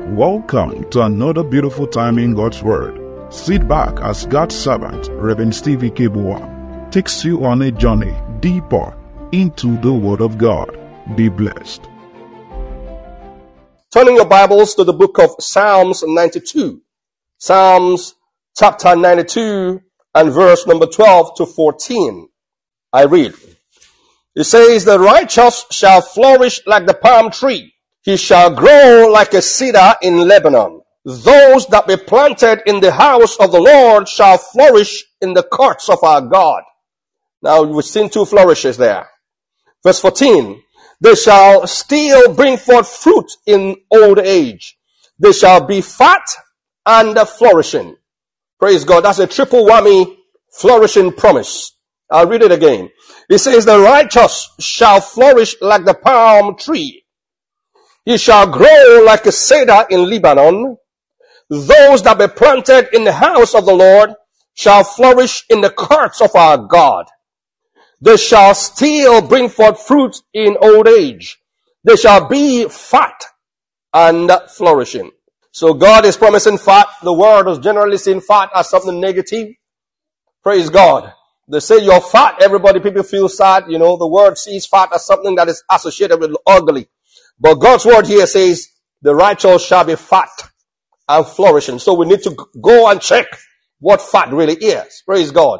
Welcome to another beautiful time in God's Word. Sit back as God's servant, Reverend Stevie Kibua, takes you on a journey deeper into the Word of God. Be blessed. Turning your Bibles to the book of Psalms 92. Psalms chapter 92 and verse number 12 to 14. I read. It says, "The righteous shall flourish like the palm tree. He shall grow like a cedar in Lebanon. Those that be planted in the house of the Lord shall flourish in the courts of our God." Now we've seen two flourishes there. Verse 14. "They shall still bring forth fruit in old age. They shall be fat and flourishing." Praise God. That's a triple whammy flourishing promise. I'll read it again. It says, "The righteous shall flourish like the palm tree. He shall grow like a cedar in Lebanon. Those that be planted in the house of the Lord shall flourish in the courts of our God. They shall still bring forth fruit in old age. They shall be fat and flourishing." So God is promising fat. The world is generally seeing fat as something negative. Praise God. They say you're fat. People feel sad. The world sees fat as something that is associated with ugly. But God's word here says, the righteous shall be fat and flourishing. So we need to go and check what fat really is. Praise God.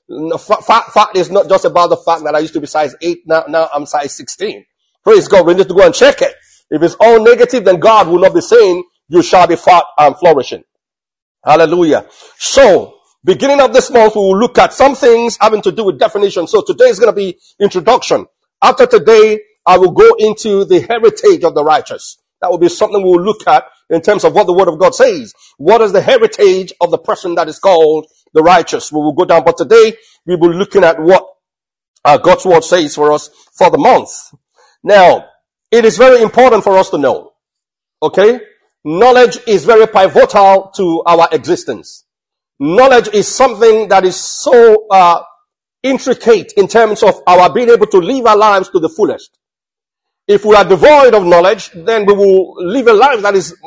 Fat is not just about the fact that I used to be size 8, now I'm size 16. Praise God. We need to go and check it. If it's all negative, then God will not be saying, you shall be fat and flourishing. Hallelujah. So, beginning of this month, we will look at some things having to do with definition. So today is going to be introduction. After today, I will go into the heritage of the righteous. That will be something we will look at in terms of what the Word of God says. What is the heritage of the person that is called the righteous? We will go down, but today we will be looking at what God's Word says for us for the month. Now, it is very important for us to know. Okay? Knowledge is very pivotal to our existence. Knowledge is something that is so intricate in terms of our being able to live our lives to the fullest. If we are devoid of knowledge, then we will live a life that is,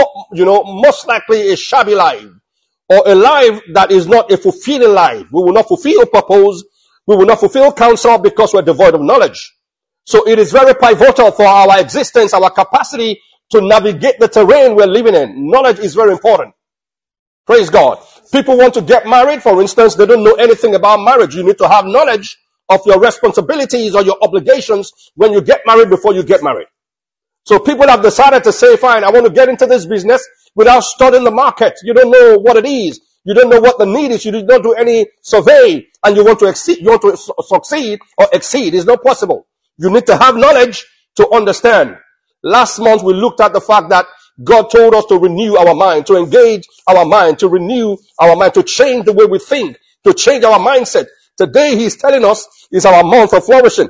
most likely a shabby life, or a life that is not a fulfilling life. We will not fulfill purpose. We will not fulfill counsel because we're devoid of knowledge. So it is very pivotal for our existence, our capacity to navigate the terrain we're living in. Knowledge is very important. Praise God. People want to get married, for instance, they don't know anything about marriage. You need to have knowledge of your responsibilities or your obligations when you get married before you get married. So people have decided to say, fine, I want to get into this business without studying the market. You don't know what it is. You don't know what the need is. You don't do any survey and you want to exceed, you want to succeed or exceed. It's not possible. You need to have knowledge to understand. Last month we looked at the fact that God told us to renew our mind, to engage our mind, to renew our mind, to change the way we think, to change our mindset. Today He's telling us is our month of flourishing.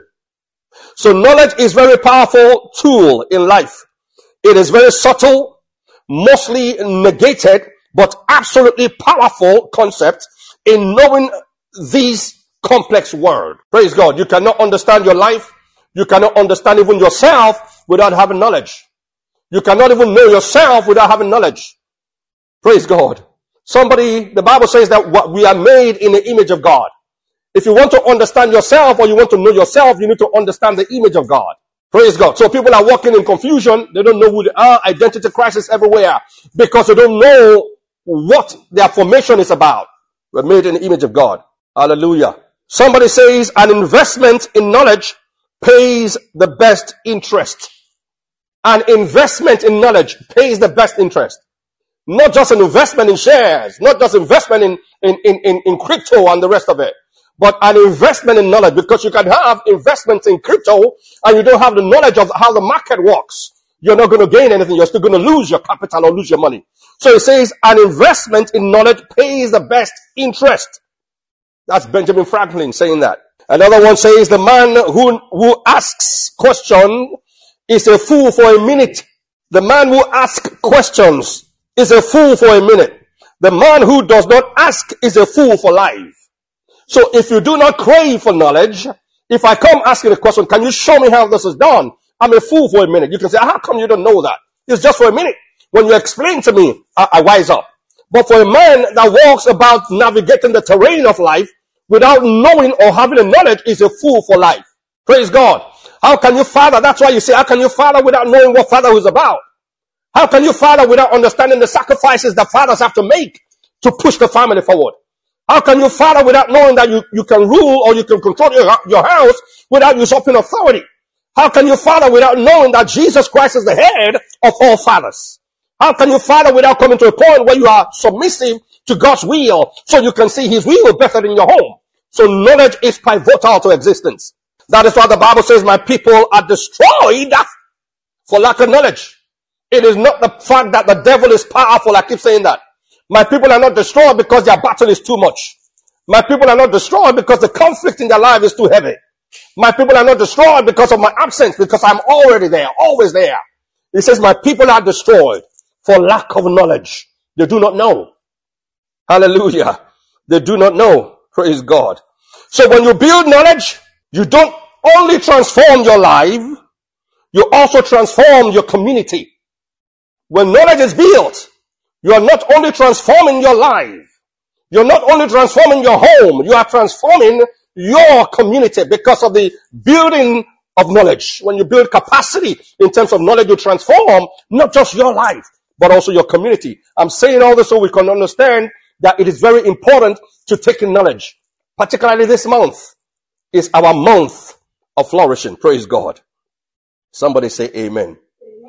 So knowledge is very powerful tool in life. It is very subtle, mostly negated, but absolutely powerful concept in knowing this complex world. Praise God. You cannot understand your life. You cannot understand even yourself without having knowledge. You cannot even know yourself without having knowledge. Praise God. The Bible says that we are made in the image of God. If you want to understand yourself or you want to know yourself, you need to understand the image of God. Praise God. So people are walking in confusion. They don't know who they are. Identity crisis everywhere because they don't know what their formation is about. We're made in the image of God. Hallelujah. Somebody says an investment in knowledge pays the best interest. An investment in knowledge pays the best interest. Not just an investment in shares, not just investment in crypto and the rest of it, but an investment in knowledge, because you can have investments in crypto and you don't have the knowledge of how the market works. You're not going to gain anything. You're still going to lose your capital or lose your money. So it says an investment in knowledge pays the best interest. That's Benjamin Franklin saying that. Another one says the man who asks question is a fool for a minute. The man who asks questions is a fool for a minute. The man who does not ask is a fool for life. So if you do not crave for knowledge, if I come asking a question, can you show me how this is done? I'm a fool for a minute. You can say, how come you don't know that? It's just for a minute. When you explain to me, I wise up. But for a man that walks about navigating the terrain of life without knowing or having a knowledge is a fool for life. Praise God. How can you father? That's why you say, how can you father without knowing what fatherhood is about? How can you father without understanding the sacrifices that fathers have to make to push the family forward? How can you father without knowing that you can rule or you can control your house without usurping authority? How can you father without knowing that Jesus Christ is the head of all fathers? How can you father without coming to a point where you are submissive to God's will so you can see his will better in your home? So knowledge is pivotal to existence. That is why the Bible says my people are destroyed for lack of knowledge. It is not the fact that the devil is powerful. I keep saying that. My people are not destroyed because their battle is too much. My people are not destroyed because the conflict in their life is too heavy. My people are not destroyed because of my absence, because I'm already there, always there. He says my people are destroyed for lack of knowledge. They do not know. Hallelujah. They do not know. Praise God. So when you build knowledge, you don't only transform your life, you also transform your community. When knowledge is built, you are not only transforming your life, you're not only transforming your home, you are transforming your community because of the building of knowledge. When you build capacity in terms of knowledge, you transform not just your life, but also your community. I'm saying all this so we can understand that it is very important to take in knowledge. Particularly this month is our month of flourishing. Praise God. Somebody say amen.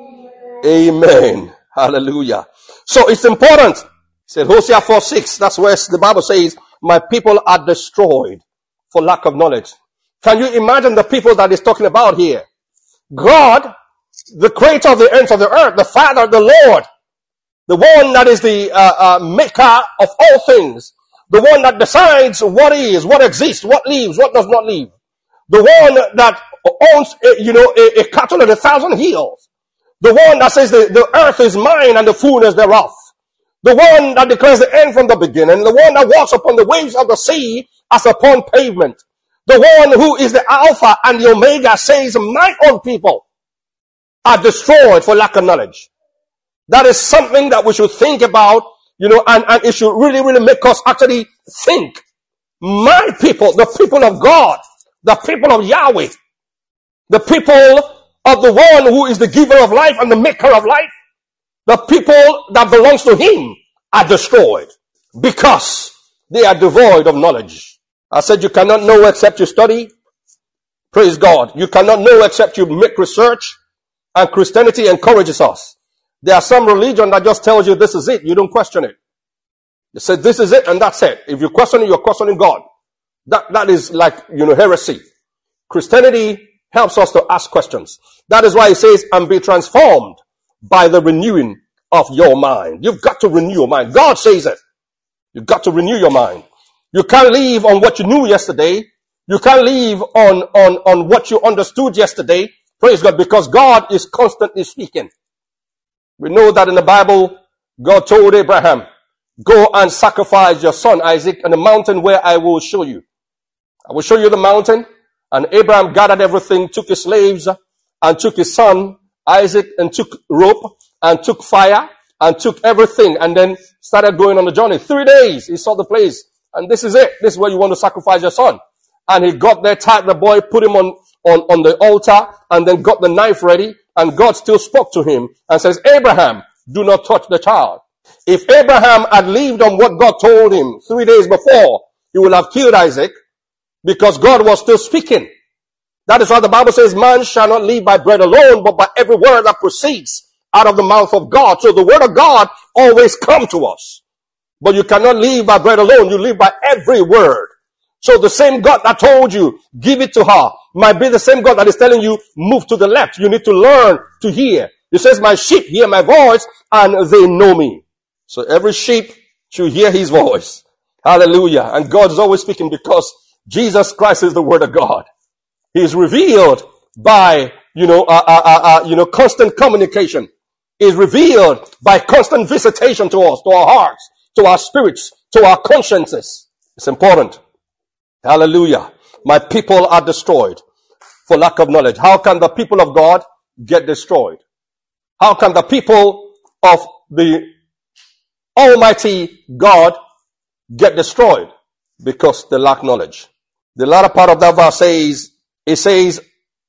Amen. Hallelujah. So it's important. Said Hosea 4:6. That's where the Bible says, my people are destroyed for lack of knowledge. Can you imagine the people that is talking about here? God, the creator of the ends of the earth, the Father, the Lord, the one that is the maker of all things, the one that decides what is, what exists, what lives, what does not live, the one that owns, a cattle on 1,000 hills, the one that says the earth is mine and the fullness thereof, the one that declares the end from the beginning, the one that walks upon the waves of the sea as upon pavement, the one who is the Alpha and the Omega, says my own people are destroyed for lack of knowledge. That is something that we should think about, and it should really, really make us actually think. My people, the people of God, the people of Yahweh, the people of the one who is the giver of life and the maker of life, the people that belongs to him are destroyed because they are devoid of knowledge. I said you cannot know except you study. Praise God. You cannot know except you make research, and Christianity encourages us. There are some religion that just tells you this is it. You don't question it. They say this is it and that's it. If you question it, you're questioning God. That is like, heresy. Christianity helps us to ask questions. That is why it says, and be transformed by the renewing of your mind. You've got to renew your mind. God says it. You've got to renew your mind. You can't live on what you knew yesterday. You can't live on what you understood yesterday. Praise God, because God is constantly speaking. We know that in the Bible, God told Abraham, go and sacrifice your son Isaac on the mountain where I will show you. I will show you the mountain. And Abraham gathered everything, took his slaves and took his son Isaac and took rope and took fire and took everything and then started going on the journey. 3 days he saw the place. And this is it. This is where you want to sacrifice your son. And he got there, tied the boy, put him on the altar and then got the knife ready. And God still spoke to him and says, Abraham, do not touch the child. If Abraham had lived on what God told him 3 days before, he would have killed Isaac because God was still speaking. That is why the Bible says, man shall not live by bread alone, but by every word that proceeds out of the mouth of God. So the word of God always comes to us. But you cannot live by bread alone. You live by every word. So the same God that told you, give it to her, might be the same God that is telling you, move to the left. You need to learn to hear. He says, my sheep hear my voice and they know me. So every sheep should hear his voice. Hallelujah. And God is always speaking because Jesus Christ is the word of God. He is revealed by, constant communication. He is revealed by constant visitation to us, to our hearts, to our spirits, to our consciences. It's important. Hallelujah. My people are destroyed for lack of knowledge. How can the people of God get destroyed? How can the people of the Almighty God get destroyed because they lack knowledge. The latter part of that verse says, it says,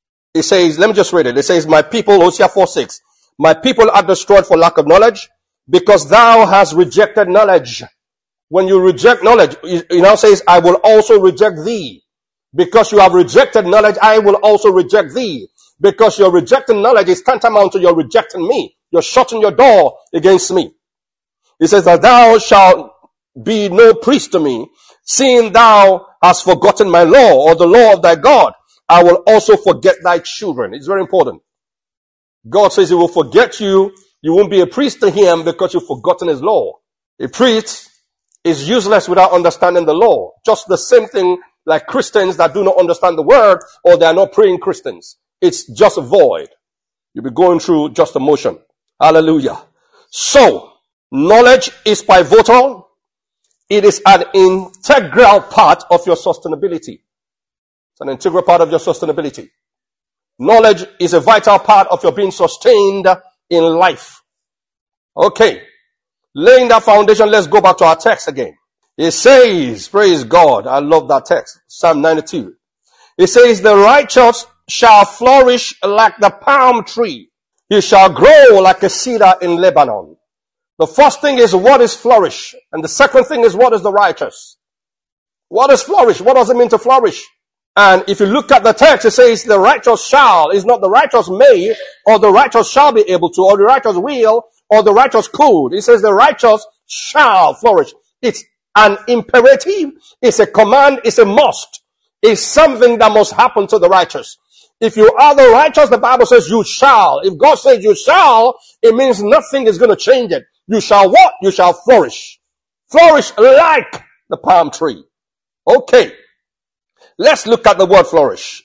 let me just read it. It says, my people, Hosea 4:6, my people are destroyed for lack of knowledge because thou hast rejected knowledge. When you reject knowledge, it now says, I will also reject thee. Because you have rejected knowledge, I will also reject thee. Because you're rejecting knowledge is tantamount to you're rejecting me. You're shutting your door against me. It says that thou shalt be no priest to me, seeing thou hast forgotten my law or the law of thy God. I will also forget thy children. It's very important. God says he will forget you. You won't be a priest to him because you've forgotten his law. A priest is useless without understanding the law. Just the same thing like Christians that do not understand the word or they are not praying Christians. It's just void. You'll be going through just emotion. Hallelujah. So, knowledge is pivotal. It is an integral part of your sustainability. It's an integral part of your sustainability. Knowledge is a vital part of your being sustained in life. Okay. Laying that foundation, let's go back to our text again. It says, praise God, I love that text, Psalm 92. It says, the righteous shall flourish like the palm tree. He shall grow like a cedar in Lebanon. The first thing is, what is flourish? And the second thing is, what is the righteous? What is flourish? What does it mean to flourish? And if you look at the text, it says, the righteous shall, is not the righteous may, or the righteous shall be able to, or the righteous will, or the righteous could. It says the righteous shall flourish. It's an imperative. It's a command. It's a must. It's something that must happen to the righteous. If you are the righteous, the Bible says you shall. If God says you shall, it means nothing is going to change it. You shall what? You shall flourish. Flourish like the palm tree. Okay. Let's look at the word flourish.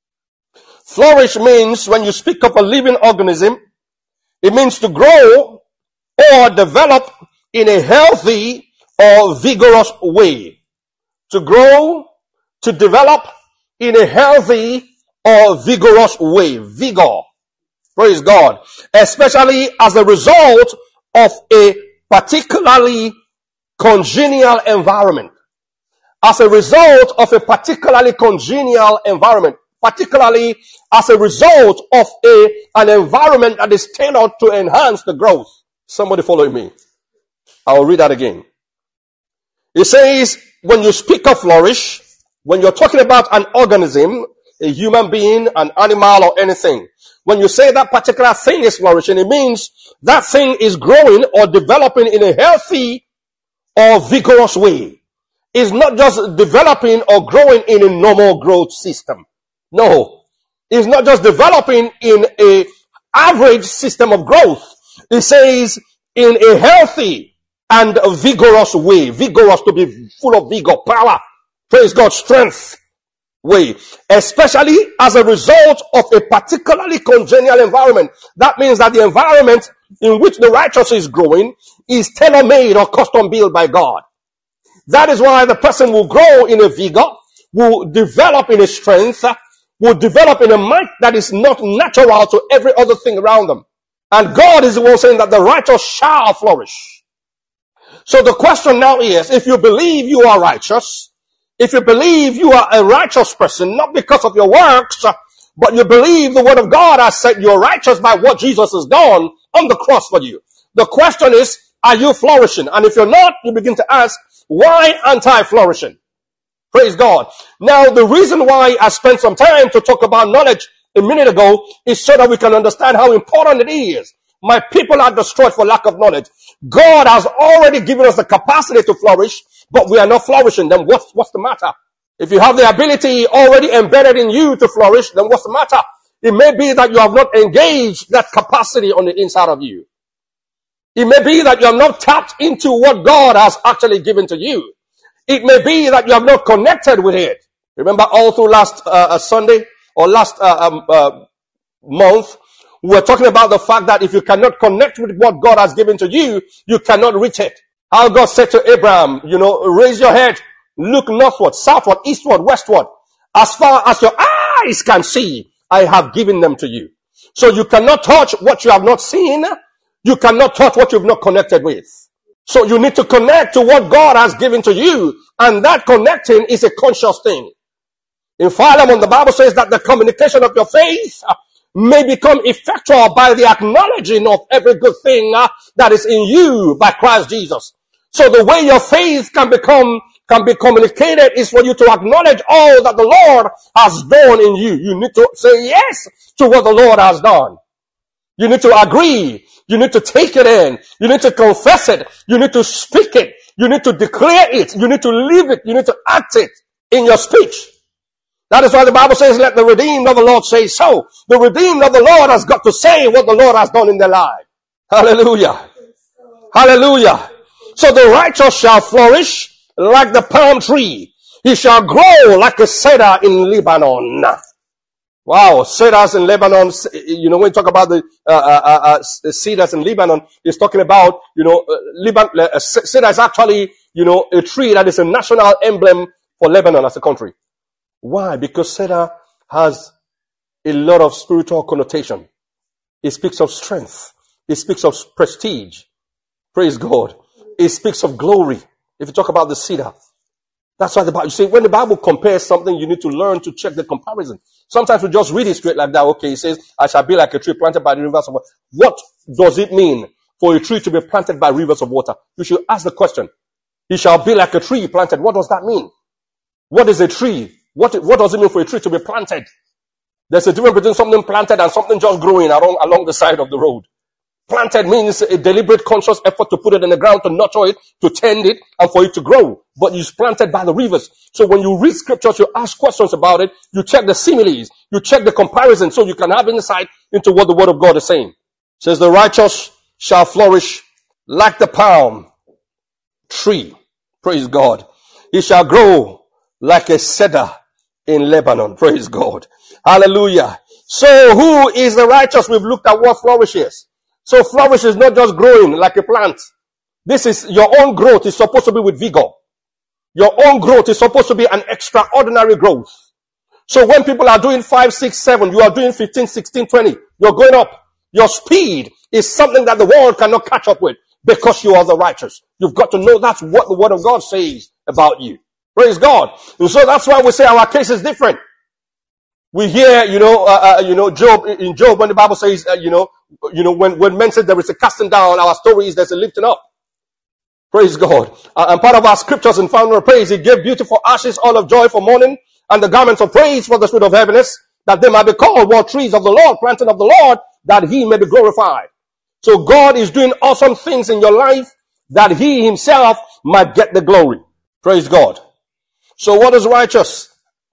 Flourish means when you speak of a living organism, it means to grow or develop in a healthy or vigorous way. To grow, to develop in a healthy or vigorous way. Vigor. Praise God. Especially as a result of a particularly congenial environment. As a result of a particularly congenial environment. Particularly as a result of an environment that is tailored to enhance the growth. Somebody following me. I'll read that again. It says, when you speak of flourish, when you're talking about an organism, a human being, an animal, or anything, when you say that particular thing is flourishing, it means that thing is growing or developing in a healthy or vigorous way. It's not just developing or growing in a normal growth system. No. It's not just developing in an average system of growth. It says in a healthy and a vigorous way. Vigorous, to be full of vigor, power, praise God, strength way. Especially as a result of a particularly congenial environment. That means that the environment in which the righteous is growing is tailor-made or custom-built by God. That is why the person will grow in a vigor, will develop in a strength, will develop in a might that is not natural to every other thing around them. And God is the one saying that the righteous shall flourish. So the question now is, if you believe you are righteous, if you believe you are a righteous person, not because of your works, but you believe the word of God has said you're righteous by what Jesus has done on the cross for you. The question is, are you flourishing? And if you're not, you begin to ask, why aren't I flourishing? Praise God. Now, the reason why I spent some time to talk about knowledge a minute ago is so that we can understand how important it is. My people are destroyed for lack of knowledge. God has already given us the capacity to flourish, but we are not flourishing. Then what's the matter? If you have the ability already embedded in you to flourish, then what's the matter? It may be that you have not engaged that capacity on the inside of you. It may be that you have not tapped into what God has actually given to you. It may be that you have not connected with it. Remember all through last Sunday or last month, we were talking about the fact that if you cannot connect with what God has given to you, you cannot reach it. How God said to Abraham, raise your head, look northward, southward, eastward, westward. As far as your eyes can see, I have given them to you. So you cannot touch what you have not seen. You cannot touch what you've not connected with. So you need to connect to what God has given to you. And that connecting is a conscious thing. In Philemon, the Bible says that the communication of your faith may become effectual by the acknowledging of every good thing that is in you by Christ Jesus. So the way your faith can be communicated is for you to acknowledge all that the Lord has done in you. You need to say yes to what the Lord has done. You need to agree. You need to take it in. You need to confess it. You need to speak it. You need to declare it. You need to live it. You need to act it in your speech. That is why the Bible says, let the redeemed of the Lord say so. The redeemed of the Lord has got to say what the Lord has done in their life. Hallelujah. Hallelujah. So the righteous shall flourish like the palm tree. He shall grow like a cedar in Lebanon. Wow, cedars in Lebanon. You know, when you talk about the cedars in Lebanon, it's talking about, cedar is actually, a tree that is a national emblem for Lebanon as a country. Why? Because cedar has a lot of spiritual connotation. It speaks of strength. It speaks of prestige. Praise God. It speaks of glory. If you talk about the cedar. That's why the Bible, you see, when the Bible compares something, you need to learn to check the comparison. Sometimes we just read it straight like that. Okay, it says, I shall be like a tree planted by the rivers of water. What does it mean for a tree to be planted by rivers of water? You should ask the question. He shall be like a tree planted. What does that mean? What is a tree? What does it mean for a tree to be planted? There's a difference between something planted and something just growing along the side of the road. Planted means a deliberate, conscious effort to put it in the ground, to nurture it, to tend it, and for it to grow. But it's planted by the rivers. So when you read scriptures, you ask questions about it, you check the similes, you check the comparison, so you can have insight into what the word of God is saying. It says, the righteous shall flourish like the palm tree. Praise God. He shall grow like a cedar in Lebanon. Praise God. Hallelujah. So who is the righteous? We've looked at what flourish is. So flourish is not just growing like a plant. This is your own growth is supposed to be with vigor. Your own growth is supposed to be an extraordinary growth. So when people are doing 5, 6, 7, you are doing 15, 16, 20, you're going up. Your speed is something that the world cannot catch up with because you are the righteous. You've got to know that's what the word of God says about you. Praise God. And so that's why we say our case is different. We hear, Job, in Job, when the Bible says, when men say there is a casting down, our story is there's a lifting up. Praise God. And part of our scriptures in Fountain of Praise, he gave beautiful ashes, all of joy for mourning, and the garments of praise for the spirit of heaviness, that they might be called what trees of the Lord, planted of the Lord, that he may be glorified. So God is doing awesome things in your life, that he himself might get the glory. Praise God. So what is righteous?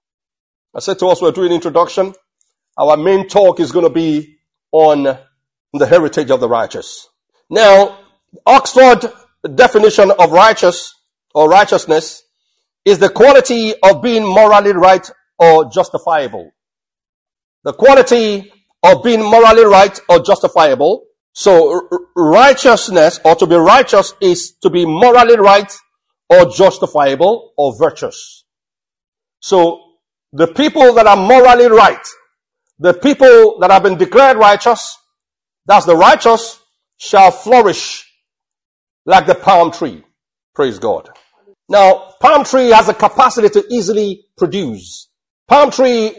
I said to us, we're doing introduction. Our main talk is going to be on the heritage of the righteous. Now, Oxford definition of righteous or righteousness is the quality of being morally right or justifiable. The quality of being morally right or justifiable. So righteousness, or to be righteous, is to be morally right or justifiable or virtuous. So the people that are morally right, the people that have been declared righteous, that's the righteous, shall flourish like the palm tree. Praise God. Now, palm tree has a capacity to easily produce. Palm tree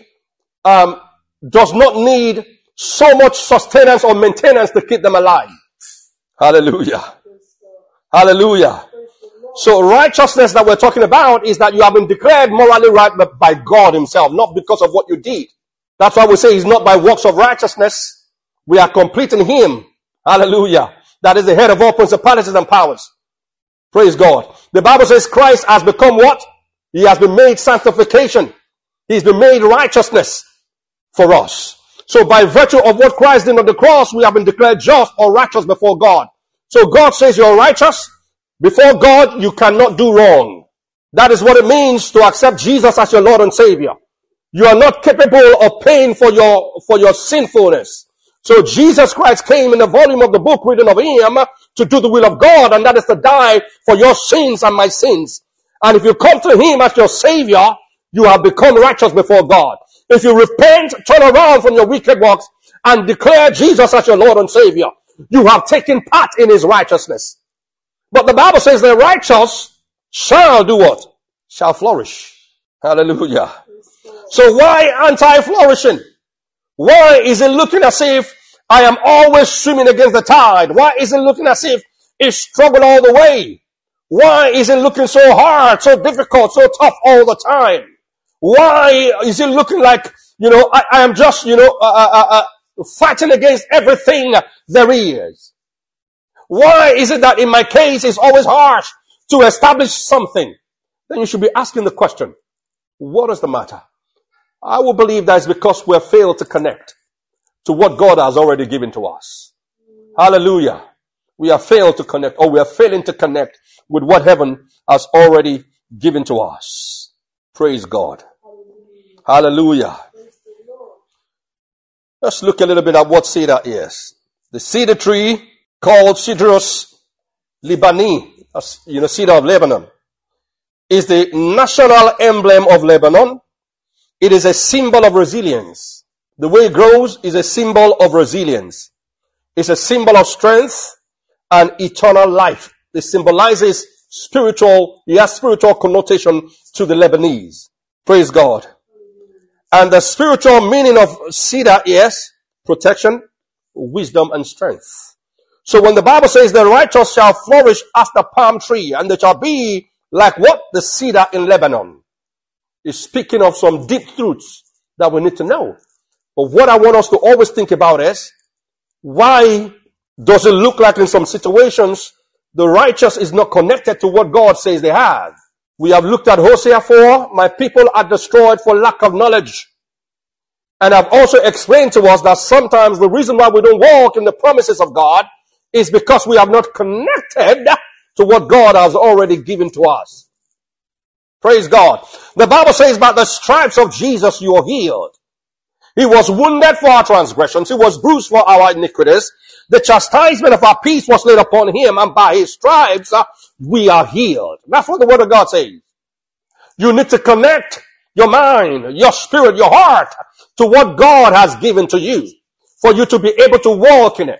does not need so much sustenance or maintenance to keep them alive. Hallelujah. Hallelujah. So righteousness that we're talking about is that you have been declared morally right by God himself, not because of what you did. That's why we say it's not by works of righteousness. We are complete in him. Hallelujah. That is the head of all principalities and powers. Praise God. The Bible says Christ has become what? He has been made sanctification. He's been made righteousness for us. So by virtue of what Christ did on the cross, we have been declared just or righteous before God. So God says you're righteous. Before God, you cannot do wrong. That is what it means to accept Jesus as your Lord and Savior. You are not capable of paying for your sinfulness. So Jesus Christ came in the volume of the book written of him to do the will of God, and that is to die for your sins and my sins. And if you come to him as your Savior, you have become righteous before God. If you repent, turn around from your wicked works, and declare Jesus as your Lord and Savior, You have taken part in his righteousness. But the Bible says the righteous shall do what? Shall flourish. Hallelujah. So why anti-flourishing? Why is it looking as if I am always swimming against the tide? Why is it looking as if it's struggle all the way? Why is it looking so hard, so difficult, so tough all the time? Why is it looking like, I am just, fighting against everything there is? Why is it that in my case it's always harsh to establish something? Then you should be asking the question, what is the matter? I will believe that it's because we have failed to connect to what God has already given to us. Hallelujah. We have failed to connect, or we are failing to connect with what heaven has already given to us. Praise God. Hallelujah. Let's look a little bit at what cedar is. The cedar tree called Cedrus Libani, cedar of Lebanon, is the national emblem of Lebanon. It is a symbol of resilience. The way it grows is a symbol of resilience. It's a symbol of strength and eternal life. It symbolizes spiritual connotation to the Lebanese. Praise God. And the spiritual meaning of cedar is protection, wisdom, and strength. So when the Bible says the righteous shall flourish as the palm tree, and they shall be like what? The cedar in Lebanon. It's speaking of some deep truths that we need to know. But what I want us to always think about is, why does it look like in some situations the righteous is not connected to what God says they have? We have looked at Hosea 4, my people are destroyed for lack of knowledge. And I've also explained to us that sometimes the reason why we don't walk in the promises of God is because we have not connected to what God has already given to us. Praise God. The Bible says by the stripes of Jesus you are healed. He was wounded for our transgressions. He was bruised for our iniquities. The chastisement of our peace was laid upon him, and by his stripes we are healed. That's what the word of God says. You need to connect your mind, your spirit, your heart to what God has given to you for you to be able to walk in it.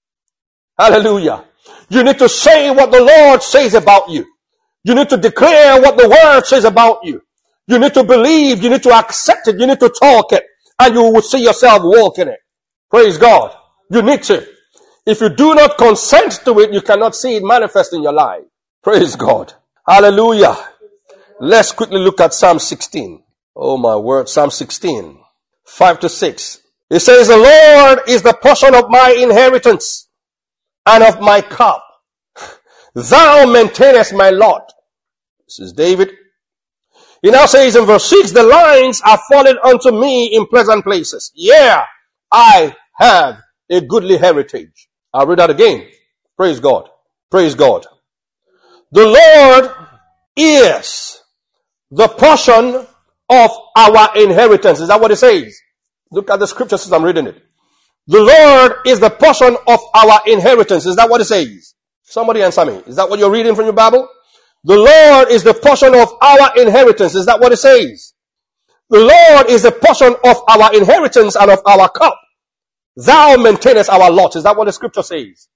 Hallelujah. You need to say what the Lord says about you. You need to declare what the word says about you. You need to believe, you need to accept it, you need to talk it, and you will see yourself walk in it. Praise God. You need to. If you do not consent to it, you cannot see it manifest in your life. Praise God. Hallelujah. Let's quickly look at Psalm 16. Oh my word, Psalm 16, 5-6. It says, the Lord is the portion of my inheritance and of my cup. Thou maintainest my lot. This is David. He now says in verse 6, the lines are fallen unto me in pleasant places. Yeah, I have a goodly heritage. I'll read that again. Praise God. Praise God. The Lord is the portion of our inheritance. Is that what it says? Look at the scriptures as I'm reading it. The Lord is the portion of our inheritance. Is that what it says? Somebody answer me. Is that what you're reading from your Bible? The Lord is the portion of our inheritance. Is that what it says? The Lord is the portion of our inheritance and of our cup. Thou maintainest our lot. Is that what the scripture says?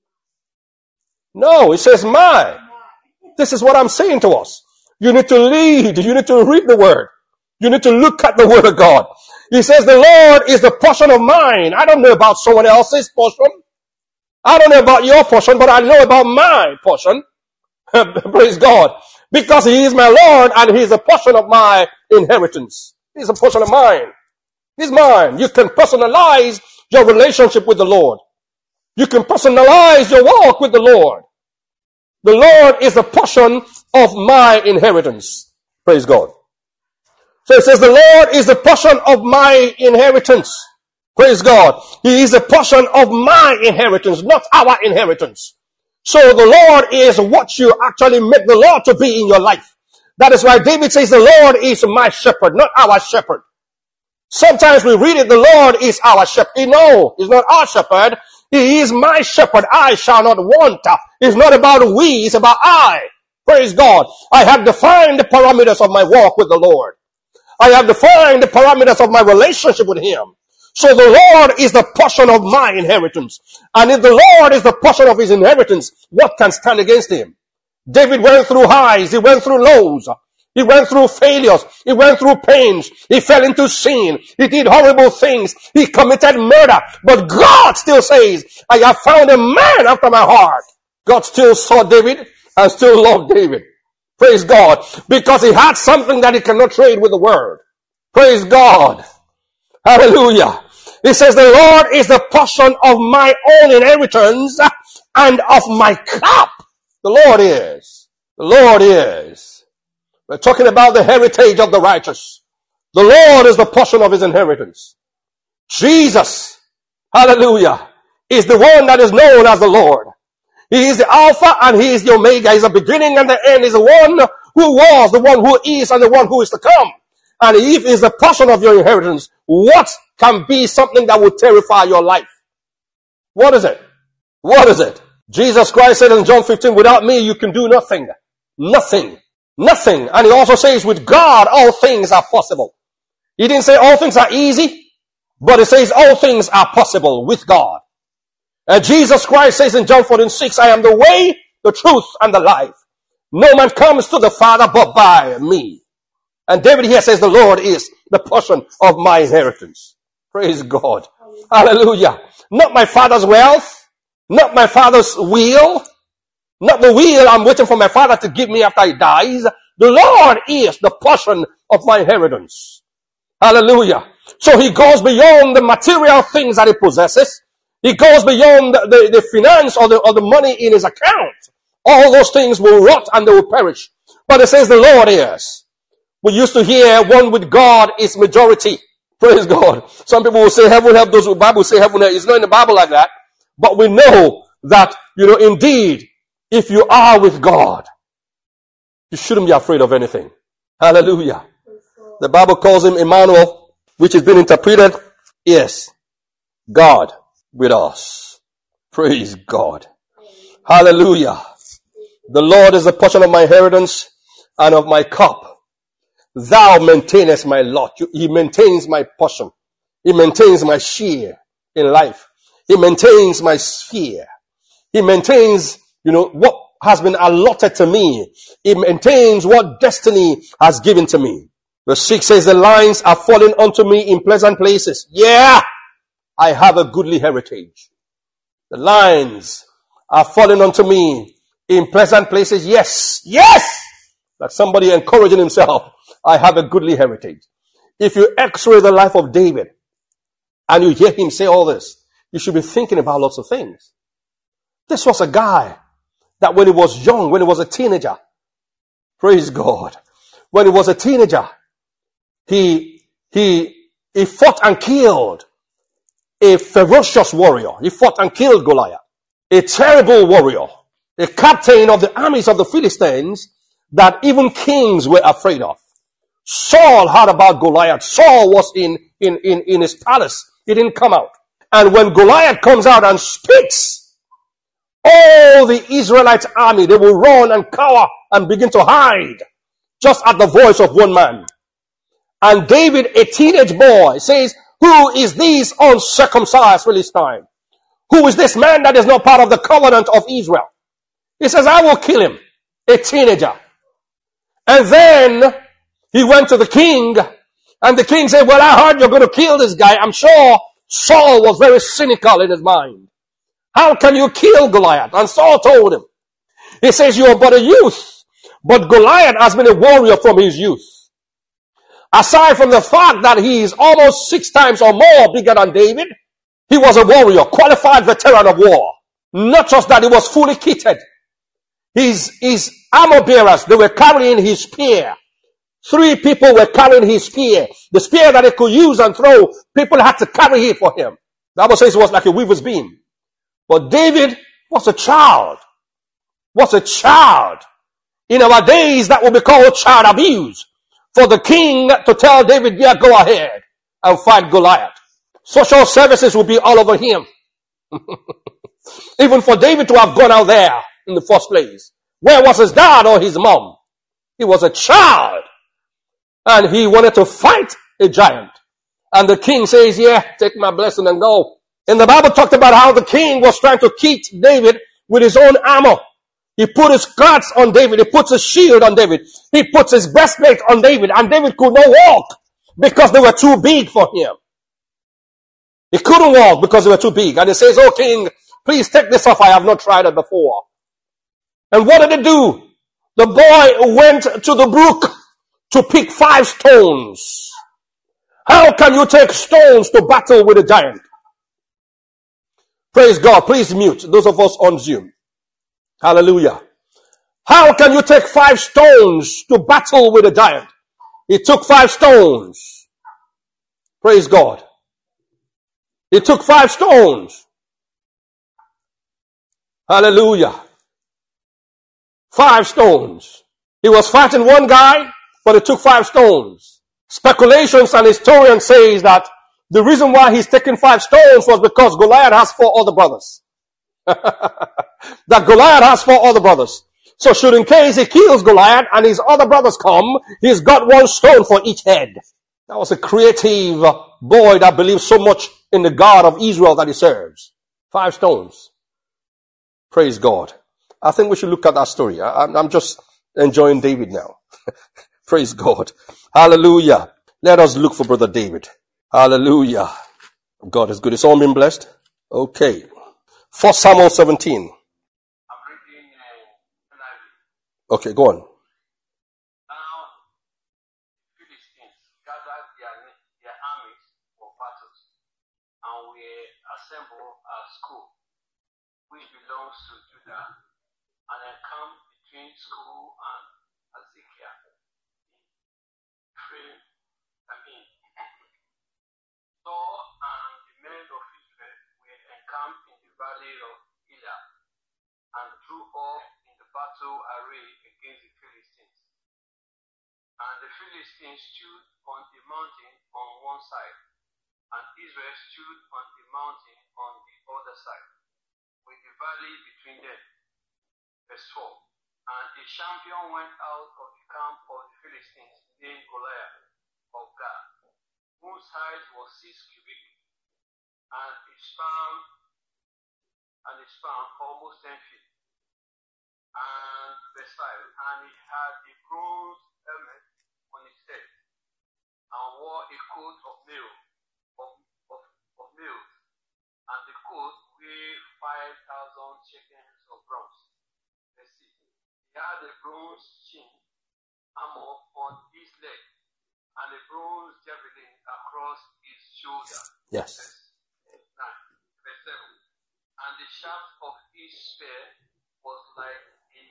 No, it says my. This is what I'm saying to us. You need to lead. You need to read the word. You need to look at the word of God. He says the Lord is the portion of mine. I don't know about someone else's portion. I don't know about your portion, but I know about my portion. Praise God. Because he is my Lord and he is a portion of my inheritance. He's a portion of mine. He's mine. You can personalize your relationship with the Lord. You can personalize your walk with the Lord. The Lord is a portion of my inheritance. Praise God. So it says the Lord is the portion of my inheritance. Praise God. He is a portion of my inheritance, not our inheritance. So the Lord is what you actually make the Lord to be in your life. That is why David says the Lord is my shepherd, not our shepherd. Sometimes we read it, the Lord is our shepherd. No, he's not our shepherd. He is my shepherd. I shall not want. It's not about we, it's about I. Praise God. I have defined the parameters of my walk with the Lord. I have defined the parameters of my relationship with him. So the Lord is the portion of my inheritance. And if the Lord is the portion of his inheritance, what can stand against him? David went through highs. He went through lows. He went through failures. He went through pains. He fell into sin. He did horrible things. He committed murder. But God still says, I have found a man after my heart. God still saw David and still loved David. Praise God. Because he had something that he cannot trade with the world. Praise God. Hallelujah. He says, the Lord is the portion of my own inheritance and of my cup. The Lord is. The Lord is. We're talking about the heritage of the righteous. The Lord is the portion of his inheritance. Jesus, hallelujah, is the one that is known as the Lord. He is the Alpha and he is the Omega. He's the beginning and the end. He's the one who was, the one who is, and the one who is to come. And if he is the portion of your inheritance, what can be something that will terrify your life? What is it? What is it? Jesus Christ said in John 15, without me you can do nothing. Nothing. Nothing. And he also says with God all things are possible. He didn't say all things are easy, but he says all things are possible with God. And Jesus Christ says in John 14:6, I am the way, the truth, and the life. No man comes to the Father but by me. And David here says the Lord is the portion of my inheritance. Praise God. Hallelujah. Not my father's wealth, not my father's will, not the will I'm waiting for my father to give me after he dies. The Lord is the portion of my inheritance. Hallelujah. So he goes beyond the material things that he possesses. He goes beyond the finance or the money in his account. All those things will rot and they will perish. But it says the Lord is. We used to hear one with God is majority. Praise God. Some people will say heaven help those with Bible say heaven help. It's not in the Bible like that. But we know that, indeed, if you are with God, you shouldn't be afraid of anything. Hallelujah. The Bible calls him Emmanuel, which has been interpreted, yes, God with us. Praise God. Hallelujah. The Lord is the portion of my inheritance and of my cup. Thou maintainest my lot. He maintains my portion. He maintains my share in life. He maintains my sphere. He maintains, what has been allotted to me. He maintains what destiny has given to me. Verse 6 says, the lines are falling unto me in pleasant places. Yeah, I have a goodly heritage. The lines are falling unto me in pleasant places. Yes, yes! Like somebody encouraging himself. I have a goodly heritage. If you x-ray the life of David and you hear him say all this, you should be thinking about lots of things. This was a guy that when he was young, when he was a teenager, praise God, when he was a teenager, he fought and killed a ferocious warrior. He fought and killed Goliath, a terrible warrior, a captain of the armies of the Philistines that even kings were afraid of. Saul heard about Goliath. Saul was in his palace. He didn't come out. And when Goliath comes out and speaks, all the Israelite army, they will run and cower and begin to hide just at the voice of one man. And David, a teenage boy, says, who is this uncircumcised Philistine? Who is this man that is not part of the covenant of Israel? He says, I will kill him. A teenager. And then he went to the king, and the king said, well, I heard you're going to kill this guy. I'm sure Saul was very cynical in his mind. How can you kill Goliath? And Saul told him. He says, you are but a youth, but Goliath has been a warrior from his youth. Aside from the fact that he is almost 6 times or more bigger than David, he was a warrior, qualified veteran of war. Not just that, he was fully kitted. His armor bearers, they were carrying his spear. 3 people were carrying his spear. The spear that he could use and throw, people had to carry it for him. The Bible says it was like a weaver's beam. But David was a child. Was a child. In our days, that would be called child abuse. For the king to tell David, yeah, go ahead and fight Goliath. Social services would be all over him. Even for David to have gone out there in the first place. Where was his dad or his mom? He was a child. And he wanted to fight a giant. And the king says, yeah, take my blessing and go. And the Bible talked about how the king was trying to cheat David with his own armor. He put his guards on David. He puts his shield on David. He puts his breastplate on David. And David could not walk because they were too big for him. He couldn't walk because they were too big. And he says, oh king, please take this off. I have not tried it before. And what did he do? The boy went to the brook to pick 5 stones. How can you take stones to battle with a giant? Praise God. Please mute those of us on Zoom. Hallelujah. How can you take 5 stones to battle with a giant? He took 5 stones. Praise God. He took 5 stones. Hallelujah. 5 stones. He was fighting one guy, but it took 5 stones. Speculations and historians say that the reason why he's taking 5 stones was because Goliath has 4 other brothers. That Goliath has 4 other brothers. So should in case he kills Goliath and his other brothers come, he's got 1 stone for each head. That was a creative boy that believed so much in the God of Israel that he serves. 5 stones. Praise God. I think we should look at that story. I'm just enjoying David now. Praise God. Hallelujah. Let us look for Brother David. Hallelujah. God is good. It's all been blessed. Okay. 1 Samuel 17. I'm reading NIV. Okay, go on. Now, Philistines gathered their armies for battles, and we assembled a school, which belongs to Judah, and encamped between school and Azekah. Saul and the men of Israel were encamped in the valley of Elah and drew up in the battle array against the Philistines. And the Philistines stood on the mountain on one side, and Israel stood on the mountain on the other side, with the valley between them. Verse 4. And a champion went out of the camp of the Philistines named Goliath of Gath, whose height was 6 cubits, and his span almost 10 feet. And verse 5, and he had a bronze helmet on his head, and wore a coat of mail, and the coat weighed 5,000 shekels of bronze. Verse 6, he had a bronze chin armor on his leg, and a bronze javelin across his shoulder. Yes. Verse 9. Verse 7. And the shaft of his spear was like a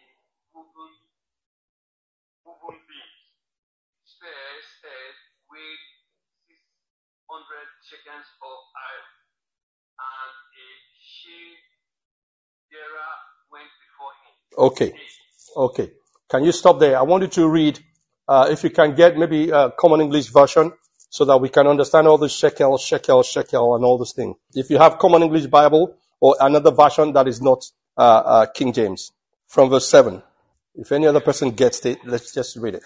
woven beam. Spear's head weighed 600 shekels of iron, and a shield-bearer went before him. Okay. Okay. Can you stop there? I want you to read, if you can get maybe a Common English version so that we can understand all the shekel, and all this thing. If you have Common English Bible or another version that is not King James, from verse 7. If any other person gets it, let's just read it.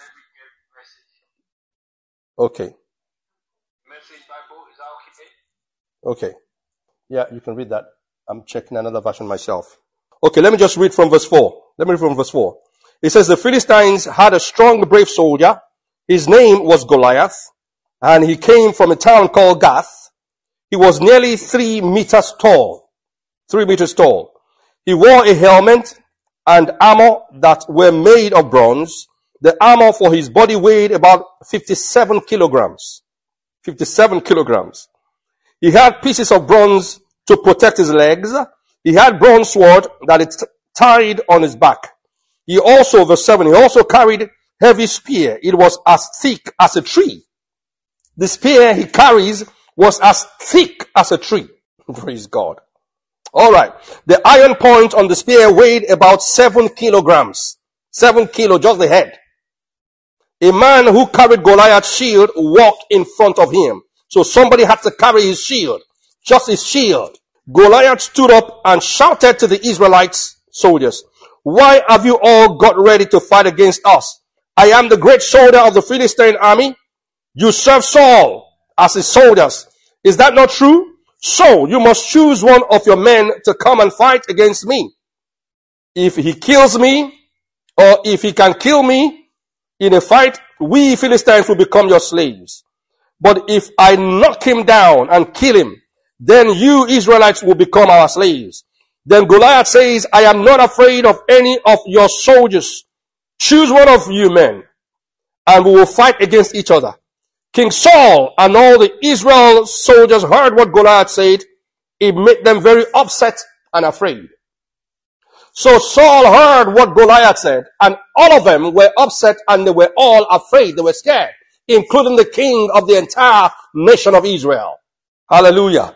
Okay. Message Bible, is that okay? Okay. Yeah, you can read that. I'm checking another version myself. Okay, let me just read from verse 4. Let me read from verse 4. It says, the Philistines had a strong, brave soldier. His name was Goliath, and he came from a town called Gath. He was nearly 3 meters tall. 3 meters tall. He wore a helmet and armor that were made of bronze. The armor for his body weighed about 57 kilograms. 57 kilograms. He had pieces of bronze to protect his legs. He had bronze sword that it tied on his back. He also, verse 7, he also carried heavy spear. It was as thick as a tree. The spear he carries was as thick as a tree. Praise God. All right. The iron point on the spear weighed about 7 kilograms. 7 kilo, just the head. A man who carried Goliath's shield walked in front of him. So somebody had to carry his shield. Just his shield. Goliath stood up and shouted to the Israelites soldiers, why have you all got ready to fight against us? I am the great soldier of the Philistine army. You serve Saul as his soldiers. Is that not true? So you must choose one of your men to come and fight against me. If he kills me, or if he can kill me in a fight, we Philistines will become your slaves. But if I knock him down and kill him, then you Israelites will become our slaves. Then Goliath says, I am not afraid of any of your soldiers. Choose one of you men, and we will fight against each other. King Saul and all the Israel soldiers heard what Goliath said. It made them very upset and afraid. So Saul heard what Goliath said, and all of them were upset and they were all afraid. They were scared, including the king of the entire nation of Israel. Hallelujah.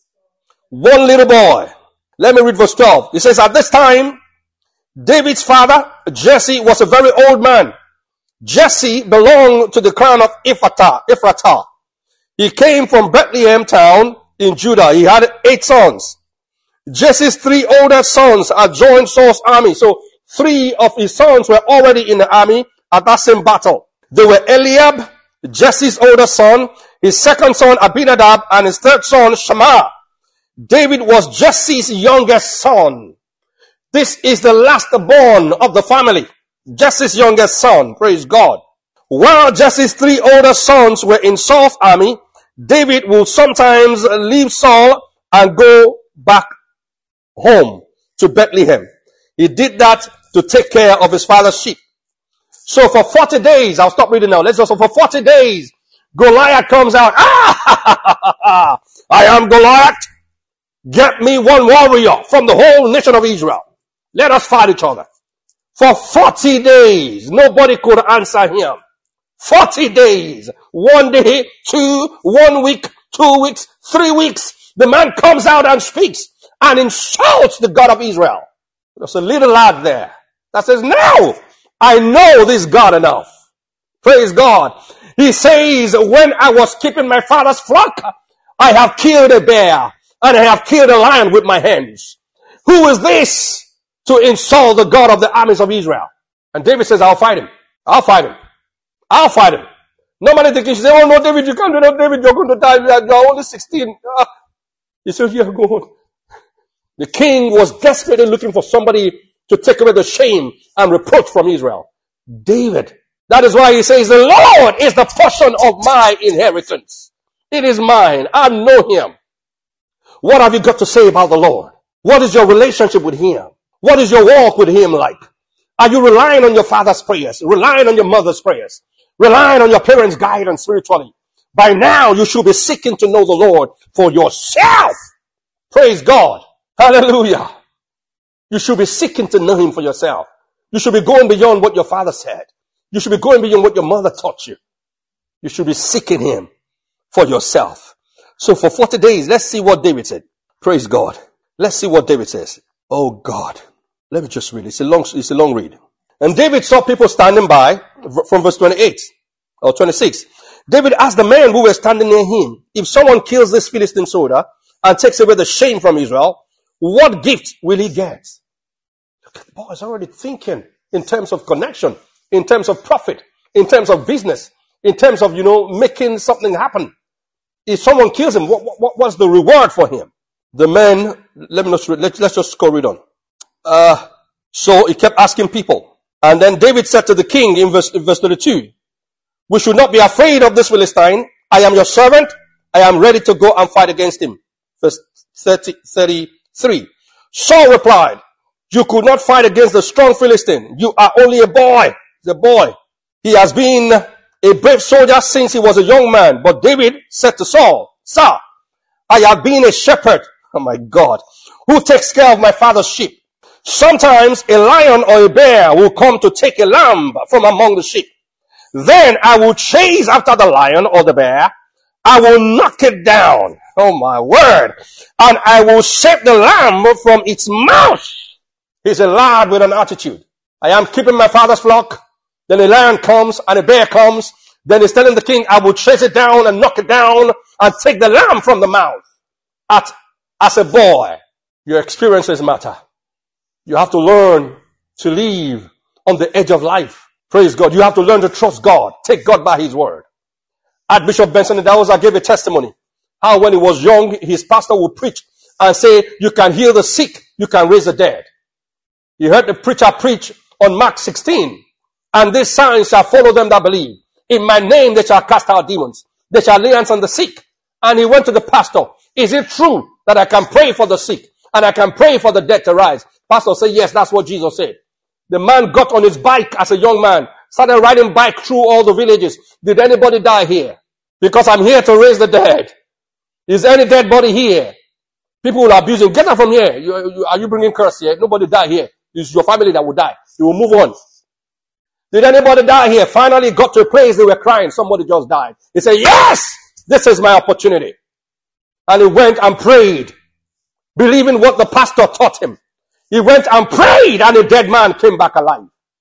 One little boy. Let me read verse 12. It says, at this time, David's father, Jesse, was a very old man. Jesse belonged to the clan of Ephratah. He came from Bethlehem town in Judah. He had 8 sons. Jesse's 3 older sons had joined Saul's army. So 3 of his sons were already in the army at that same battle. They were Eliab, Jesse's older son, his second son Abinadab, and his third son Shammah. David was Jesse's youngest son. This is the last born of the family. Jesse's youngest son. Praise God. While Jesse's 3 older sons were in Saul's army, David would sometimes leave Saul and go back home to Bethlehem. He did that to take care of his father's sheep. So for 40 days, I'll stop reading now. Let's go. So for 40 days, Goliath comes out. I am Goliath. Get me one warrior from the whole nation of Israel. Let us fight each other. For 40 days, nobody could answer him. 40 days. 1 day, 2, 1 week, 2 weeks, 3 weeks. The man comes out and speaks and insults the God of Israel. There's a little lad there that says, now I know this God enough. Praise God. He says, when I was keeping my father's flock, I have killed a bear and I have killed a lion with my hands. Who is this to insult the God of the armies of Israel? And David says, I'll fight him. I'll fight him. I'll fight him. Nobody thinking, she said, oh no, David, you can't do that. David, you're going to die. You're only 16. He said, yeah, go on. The king was desperately looking for somebody to take away the shame and reproach from Israel. David. That is why he says, the Lord is the portion of my inheritance. It is mine. I know him. What have you got to say about the Lord? What is your relationship with him? What is your walk with him like? Are you relying on your father's prayers? Relying on your mother's prayers? Relying on your parents' guidance spiritually? By now, you should be seeking to know the Lord for yourself. Praise God. Hallelujah. You should be seeking to know him for yourself. You should be going beyond what your father said. You should be going beyond what your mother taught you. You should be seeking him for yourself. So for 40 days, let's see what David said. Praise God. Let's see what David says. Oh God. Let me just read. It's a long read. And David saw people standing by from verse 28 or 26. David asked the men who were standing near him, if someone kills this Philistine soldier and takes away the shame from Israel, what gift will he get? The boy is already thinking in terms of connection, in terms of profit, in terms of business, in terms of, making something happen. If someone kills him, what's the reward for him? The men, let's just go read on. So he kept asking people. And then David said to the king in verse 32, we should not be afraid of this Philistine. I am your servant. I am ready to go and fight against him. Verse 33. Saul replied, you could not fight against the strong Philistine. You are only a boy. The boy. He has been a brave soldier since he was a young man. But David said to Saul, sir, I have been a shepherd. Oh my God. Who takes care of my father's sheep? Sometimes a lion or a bear will come to take a lamb from among the sheep. Then I will chase after the lion or the bear. I will knock it down. Oh my word. And I will shake the lamb from its mouth. He's a lad with an attitude. I am keeping my father's flock. Then a lion comes and a bear comes. Then he's telling the king, I will chase it down and knock it down and take the lamb from the mouth. As a boy, your experiences matter. You have to learn to live on the edge of life. Praise God. You have to learn to trust God. Take God by his word. Archbishop Benson Idahosa gave a testimony how when he was young, his pastor would preach and say, you can heal the sick, you can raise the dead. He heard the preacher preach on Mark 16, and these signs shall follow them that believe. In my name they shall cast out demons. They shall lay hands on the sick. And he went to the pastor. Is it true that I can pray for the sick and I can pray for the dead to rise? Pastor said, yes, that's what Jesus said. The man got on his bike as a young man, started riding bike through all the villages. Did anybody die here? Because I'm here to raise the dead. Is any dead body here? People will abuse him. Get out from here. Are you bringing curse here? Nobody die here. It's your family that will die. You will move on. Did anybody die here? Finally got to a place they were crying. Somebody just died. He said, yes, this is my opportunity. And he went and prayed, believing what the pastor taught him. He went and prayed, and a dead man came back alive.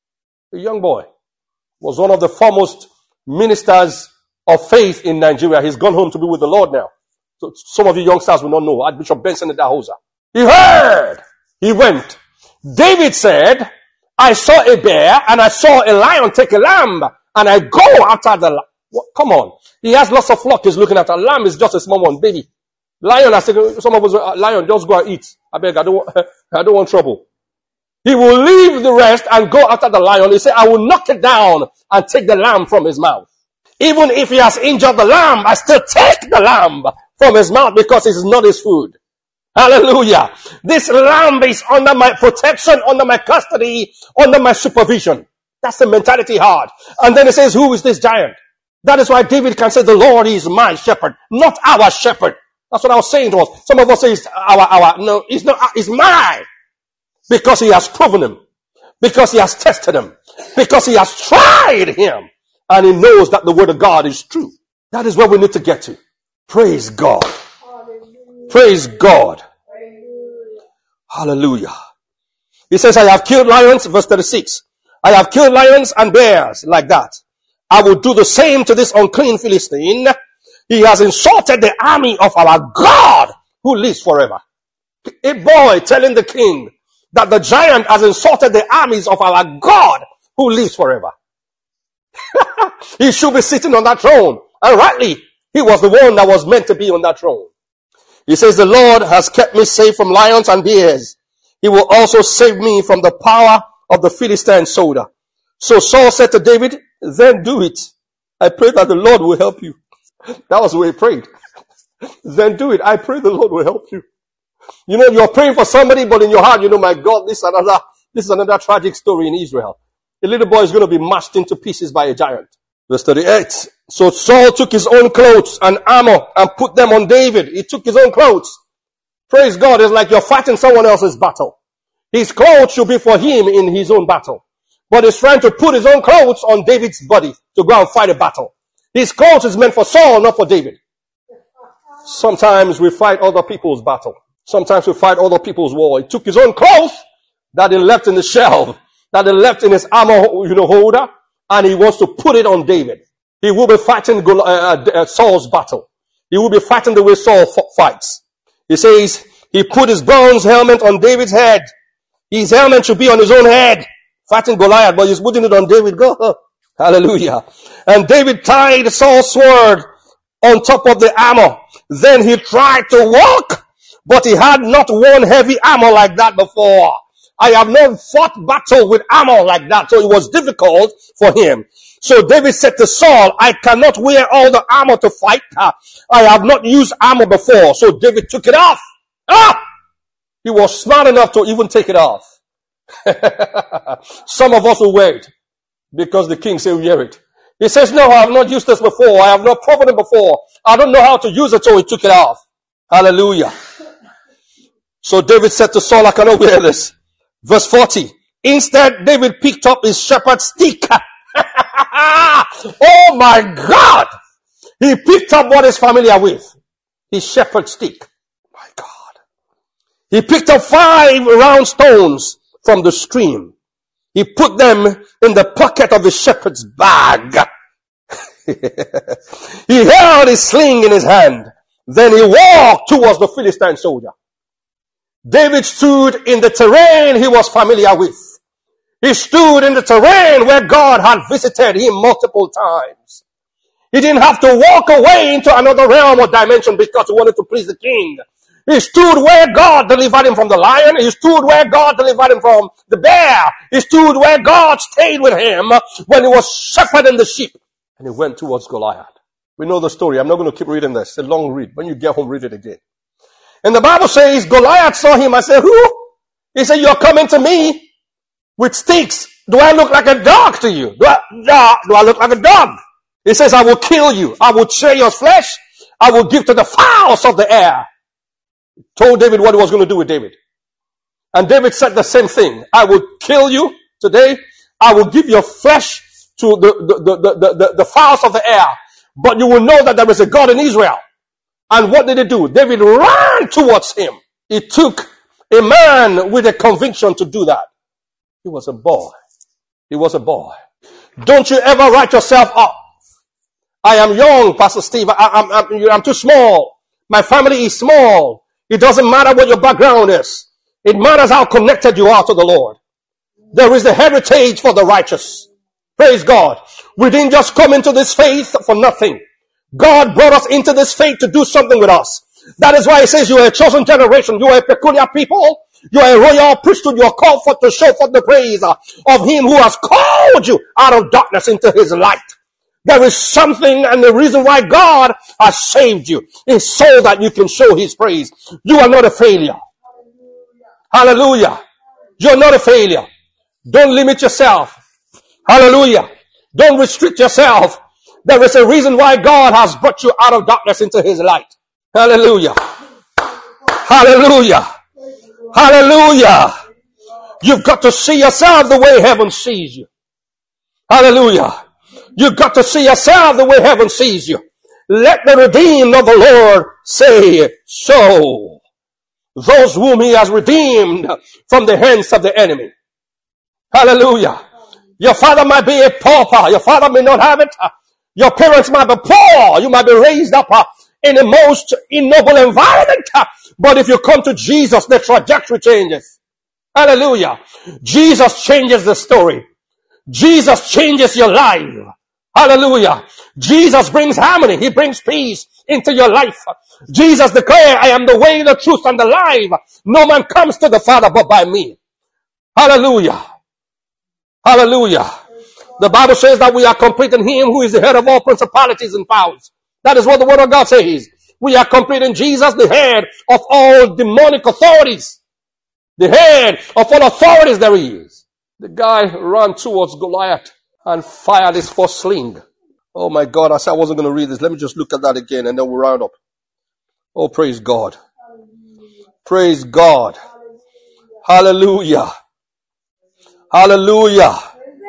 A young boy was one of the foremost ministers of faith in Nigeria. He's gone home to be with the Lord now. So some of you youngsters will not know. Archbishop Benson Idahosa. He heard. He went. David said, I saw a bear and I saw a lion take a lamb and I go after the lamb. Come on. He has lots of flock he's looking at. A lamb is just a small one, baby. Lion has taken, some of us, lion, just go and eat. I beg, I don't want trouble. He will leave the rest and go after the lion. He said, I will knock it down and take the lamb from his mouth. Even if he has injured the lamb, I still take the lamb from his mouth because it is not his food. Hallelujah. This lamb is under my protection, under my custody, under my supervision. That's the mentality hard. And then it says, who is this giant? That is why David can say, the Lord is my shepherd, not our shepherd. That's what I was saying to us. Some of us say it's no, it's not, it's mine. Because he has proven him. Because he has tested him. Because he has tried him. And he knows that the word of God is true. That is where we need to get to. Praise God. Hallelujah. Praise God. Hallelujah. He says, I have killed lions, verse 36. I have killed lions and bears, like that. I will do the same to this unclean Philistine. He has insulted the army of our God who lives forever. A boy telling the king that the giant has insulted the armies of our God who lives forever. He should be sitting on that throne. And rightly, he was the one that was meant to be on that throne. He says, the Lord has kept me safe from lions and bears. He will also save me from the power of the Philistine soldier. So Saul said to David, then do it. I pray that the Lord will help you. That was the way he prayed. Then do it. I pray the Lord will help you. You know, you're praying for somebody, but in your heart, you know, my God, this is another tragic story in Israel. A little boy is going to be mashed into pieces by a giant. Verse 38. So Saul took his own clothes and armor and put them on David. He took his own clothes. Praise God. It's like you're fighting someone else's battle. His clothes should be for him in his own battle. But he's trying to put his own clothes on David's body to go and fight a battle. His clothes is meant for Saul, not for David. Sometimes we fight other people's battle. Sometimes we fight other people's war. He took his own clothes that he left in the shelf, that he left in his armor, holder, and he wants to put it on David. He will be fighting Saul's battle. He will be fighting the way Saul fights. He says he put his bronze helmet on David's head. His helmet should be on his own head. Fighting Goliath, but he's putting it on David. Go. Hallelujah. And David tied Saul's sword on top of the armor. Then he tried to walk, but he had not worn heavy armor like that before. I have not fought battle with armor like that, so it was difficult for him. So David said to Saul, I cannot wear all the armor to fight. I have not used armor before. So David took it off. He was smart enough to even take it off. Some of us will wear it because the king said wear it. He says, no, I have not used this before. I have not proven it before. I don't know how to use it, so he took it off. Hallelujah. So David said to Saul, I cannot wear this. Verse 40. Instead, David picked up his shepherd's stick. Oh my God! He picked up what he's familiar with. His shepherd's stick. My God. He picked up 5 round stones from the stream. He put them in the pocket of the shepherd's bag. He held his sling in his hand. Then he walked towards the Philistine soldier. David stood in the terrain he was familiar with. He stood in the terrain where God had visited him multiple times. He didn't have to walk away into another realm or dimension because he wanted to please the king. He stood where God delivered him from the lion. He stood where God delivered him from the bear. He stood where God stayed with him when he was shepherding the sheep. And he went towards Goliath. We know the story. I'm not going to keep reading this. It's a long read. When you get home, read it again. And the Bible says Goliath saw him and said, who? He said, you're coming to me with sticks. Do I look like a dog to you? Do I look like a dog? He says, I will kill you. I will tear your flesh. I will give to the fowls of the air. He told David what he was going to do with David. And David said the same thing. I will kill you today. I will give your flesh to the fowls of the air. But you will know that there is a God in Israel. And what did he do? David ran towards him. It took a man with a conviction to do that. He was a boy. He was a boy. Don't you ever write yourself up. I am young, Pastor Steve. I'm too small. My family is small. It doesn't matter what your background is. It matters how connected you are to the Lord. There is the heritage for the righteous. Praise God. We didn't just come into this faith for nothing. God brought us into this faith to do something with us. That is why he says you are a chosen generation. You are a peculiar people. You are a royal priesthood. You are called for to show forth the praise of him who has called you out of darkness into his light. There is something, and the reason why God has saved you is so that you can show his praise. You are not a failure. Hallelujah. You're not a failure. Don't limit yourself. Hallelujah. Don't restrict yourself. There is a reason why God has brought you out of darkness into his light. Hallelujah. Hallelujah. Hallelujah. You've got to see yourself the way heaven sees you. Hallelujah. You've got to see yourself the way heaven sees you. Let the redeemed of the Lord say so. Those whom he has redeemed from the hands of the enemy. Hallelujah. Your father might be a pauper. Your father may not have it. Your parents might be poor. You might be raised up in a most ignoble environment. But if you come to Jesus, the trajectory changes. Hallelujah. Jesus changes the story. Jesus changes your life. Hallelujah. Jesus brings harmony. He brings peace into your life. Jesus declared, I am the way, the truth, and the life. No man comes to the Father but by me. Hallelujah. Hallelujah. The Bible says that we are complete in him who is the head of all principalities and powers. That is what the word of God says. We are complete in Jesus, the head of all demonic authorities. The head of all authorities there is. The guy ran towards Goliath and fired his first sling. Oh my God, I said I wasn't going to read this. Let me just look at that again and then we'll round up. Oh, praise God. Praise God. Hallelujah. Hallelujah.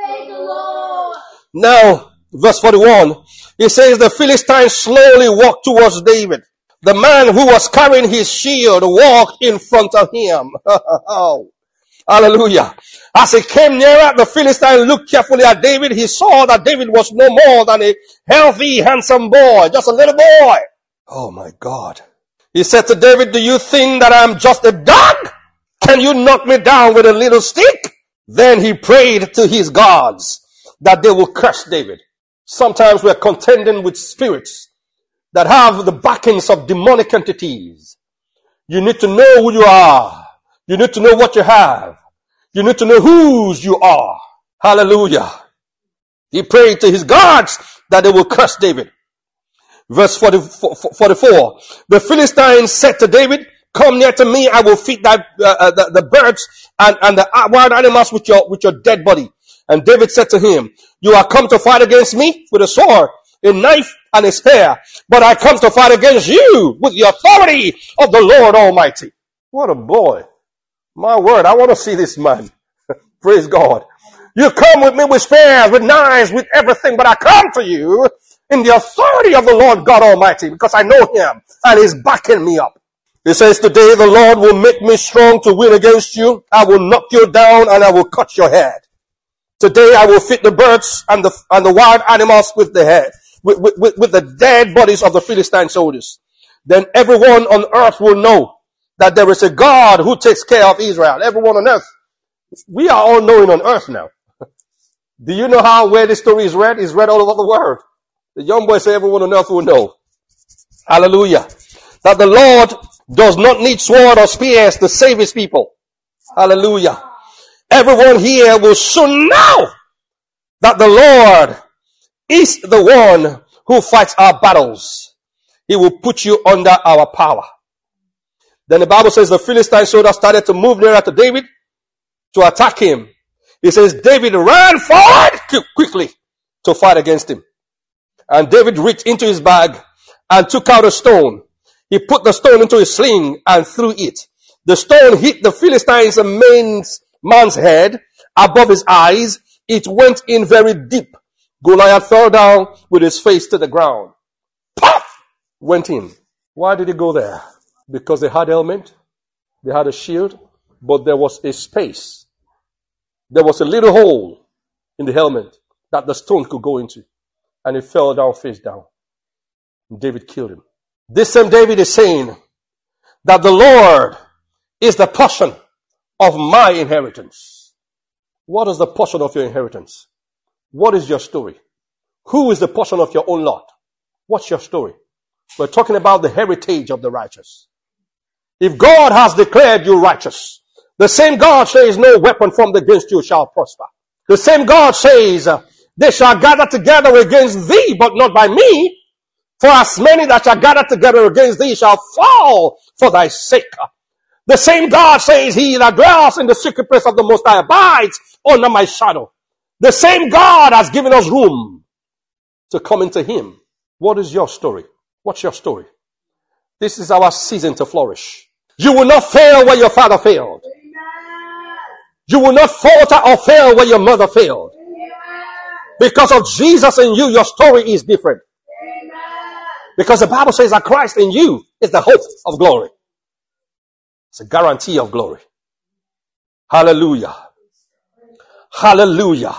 Now, verse 41, it says the Philistine slowly walked towards David. The man who was carrying his shield walked in front of him. Oh, hallelujah. As he came nearer, the Philistine looked carefully at David. He saw that David was no more than a healthy, handsome boy, just a little boy. Oh my God. He said to David, do you think that I'm just a dog? Can you knock me down with a little stick? Then he prayed to his gods that they will curse David. Sometimes we're contending with spirits that have the backings of demonic entities. You need to know who you are. You need to know what you have. You need to know whose you are. Hallelujah. He prayed to his gods that they will curse David. Verse 44. The Philistines said to David, come near to me, I will feed the birds and the wild animals with your dead body. And David said to him, you are come to fight against me with a sword, a knife, and a spear. But I come to fight against you with the authority of the Lord Almighty. What a boy. My word, I want to see this man. Praise God. You come with me with spears, with knives, with everything, but I come to you in the authority of the Lord God Almighty because I know him and he's backing me up. He says, today the Lord will make me strong to win against you. I will knock you down and I will cut your head. Today I will feed the birds and the wild animals with the head, with the dead bodies of the Philistine soldiers. Then everyone on earth will know that there is a God who takes care of Israel. Everyone on earth. We are all knowing on earth now. Do you know where this story is read? It's read all over the world. The young boy said everyone on earth will know. Hallelujah. That the Lord does not need sword or spears to save his people. Hallelujah. Everyone here will soon know that the Lord is the one who fights our battles. He will put you under our power. Then the Bible says the Philistine soldiers started to move nearer to David to attack him. It says David ran forward quickly to fight against him. And David reached into his bag and took out a stone. He put the stone into his sling and threw it. The stone hit the Philistine's man's head above his eyes. It went in very deep. Goliath fell down with his face to the ground. Pop! Went in. Why did he go there? Because they had helmet, they had a shield, but there was a space. There was a little hole in the helmet that the stone could go into. And he fell down face down. And David killed him. This same David is saying that the Lord is the portion of my inheritance. What is the portion of your inheritance? What is your story? Who is the portion of your own lot? What's your story? We're talking about the heritage of the righteous. If God has declared you righteous, the same God says no weapon formed against you shall prosper. The same God says they shall gather together against thee, but not by me. For as many that shall gather together against thee shall fall for thy sake. The same God says, he that dwells in the secret place of the Most High abides under my shadow. The same God has given us room to come into him. What is your story? What's your story? This is our season to flourish. You will not fail where your father failed. You will not falter or fail where your mother failed. Because of Jesus in you, your story is different. Because the Bible says that Christ in you is the hope of glory. It's a guarantee of glory. Hallelujah. Hallelujah.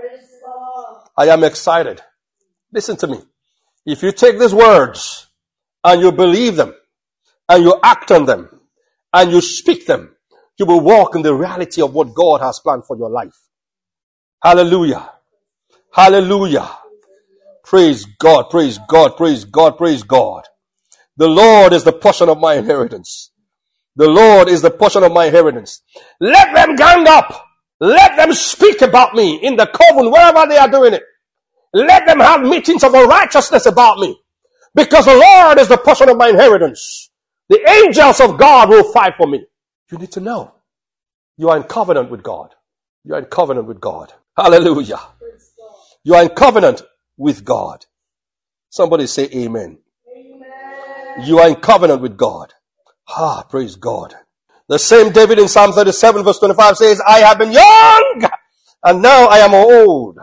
I am excited. Listen to me. If you take these words and you believe them and you act on them and you speak them, you will walk in the reality of what God has planned for your life. Hallelujah. Hallelujah. Praise God, praise God, praise God, praise God. The Lord is the portion of my inheritance. The Lord is the portion of my inheritance. Let them gang up. Let them speak about me in the coven, wherever they are doing it. Let them have meetings of righteousness about me. Because the Lord is the portion of my inheritance. The angels of God will fight for me. You need to know. You are in covenant with God. You are in covenant with God. Hallelujah. You are in covenant with God. Somebody say amen. Amen. You are in covenant with God. Praise God. The same David in Psalm 37 verse 25 says, I have been young and now I am old.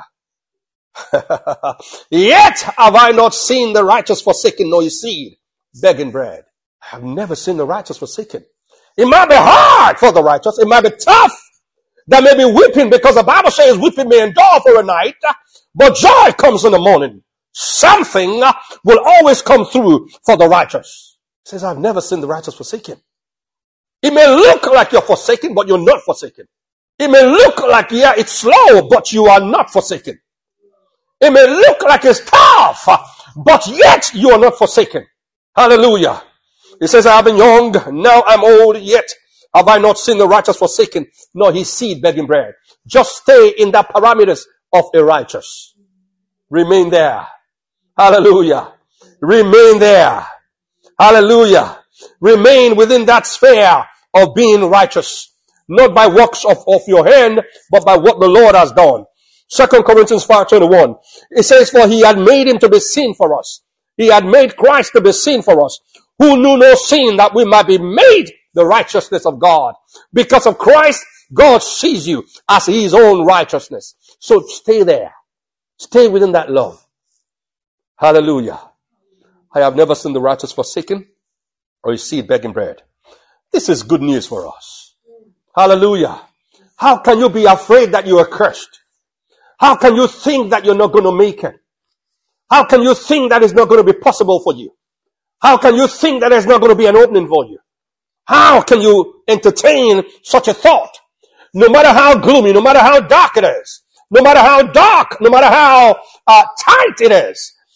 Yet have I not seen the righteous forsaken nor his seed begging bread. I have never seen the righteous forsaken. It might be hard for the righteous. It might be tough. There may be weeping because the Bible says weeping may endure for a night, but joy comes in the morning. Something will always come through for the righteous. It says, I've never seen the righteous forsaken. It may look like you're forsaken, but you're not forsaken. It may look like, it's slow, but you are not forsaken. It may look like it's tough, but yet you are not forsaken. Hallelujah. It says, I have been young, now I'm old, yet have I not seen the righteous forsaken, nor his seed begging bread. Just stay in the parameters of a righteous. Remain there. Hallelujah. Remain there. Hallelujah. Remain within that sphere of being righteous. Not by works of your hand, but by what the Lord has done. 2 Corinthians 5:21. It says, for he had made him to be sin for us. He had made Christ to be sin for us, who knew no sin, that we might be made the righteousness of God. Because of Christ, God sees you as his own righteousness. So stay there. Stay within that love. Hallelujah. I have never seen the righteous forsaken or his seed begging bread. This is good news for us. Hallelujah. How can you be afraid that you are cursed? How can you think that you're not going to make it? How can you think that it's not going to be possible for you? How can you think that there's not going to be an opening for you? How can you entertain such a thought? No matter how gloomy, no matter how dark it is, no matter how dark, no matter how tight it is,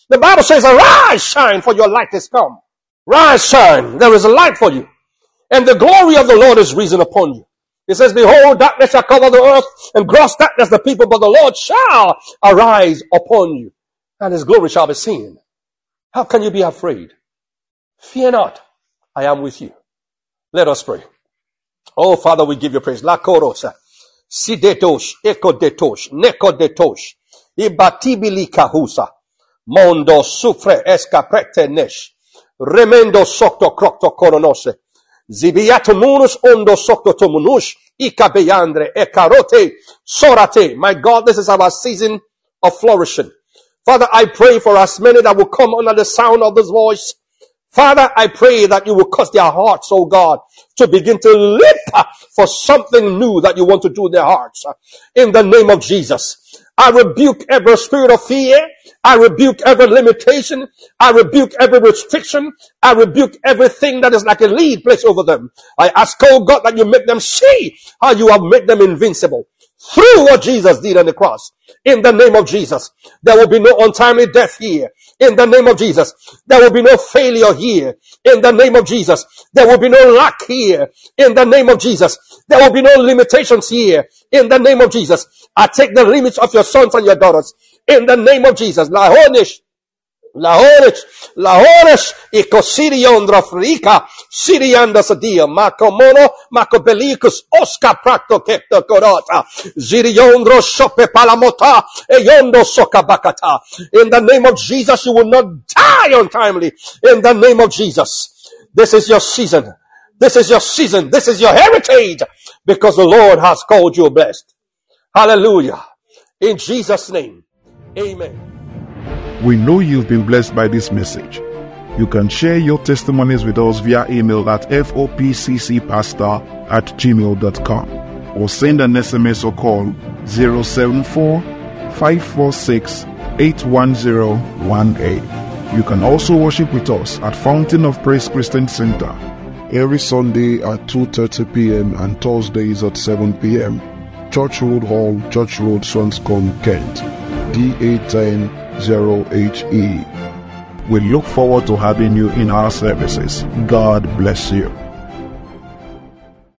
The Bible says, arise, shine, for your light is come. Rise, shine. There is a light for you. And the glory of the Lord is risen upon you. It says, behold, darkness shall cover the earth, and gross darkness the people, but the Lord shall arise upon you, and his glory shall be seen. How can you be afraid? Fear not. I am with you. Let us pray. Oh, Father, we give you praise. La korosa. Sidetosh, ekodetosh, nekodetosh, ibatibili kahusa, mondo sufre escaprete nesh, remendo socto crocto coronose, zibiatomunus ondo socto tomunush, ikabeandre, ekarote, sorate. My God, this is our season of flourishing. Father, I pray for as many that will come under the sound of this voice. Father, I pray that you will cause their hearts, oh God, to begin to leap for something new that you want to do in their hearts. In the name of Jesus, I rebuke every spirit of fear. I rebuke every limitation. I rebuke every restriction. I rebuke everything that is like a lead placed over them. I ask, oh God, that you make them see how you have made them invincible through what Jesus did on the cross. In the name of Jesus, there will be no untimely death here. In the name of Jesus, there will be no failure here. In the name of Jesus, there will be no lack here. In the name of Jesus, there will be no limitations here. In the name of Jesus, I take the limits of your sons and your daughters. In the name of Jesus, Lahorish, iko Siriondra Frika, Sirianda Sadia, Macomono, Macobelicus, Oscar Practo Kepta Corota, Ziriondro Sope Palamota, Eyondo Sokabakata. In the name of Jesus, you will not die untimely. In the name of Jesus, this is your season. This is your season. This is your heritage, because the Lord has called you blessed. Hallelujah. In Jesus' name, amen. We know you've been blessed by this message. You can share your testimonies with us via email at fopccpastor@gmail.com or send an SMS or call 074-546-81018. You can also worship with us at Fountain of Praise Christian Center every Sunday at 2:30 p.m. and Thursdays at 7 p.m. Church Road Hall, Church Road, Swanscombe, Kent, DA10 0HE. We look forward to having you in our services. God bless you.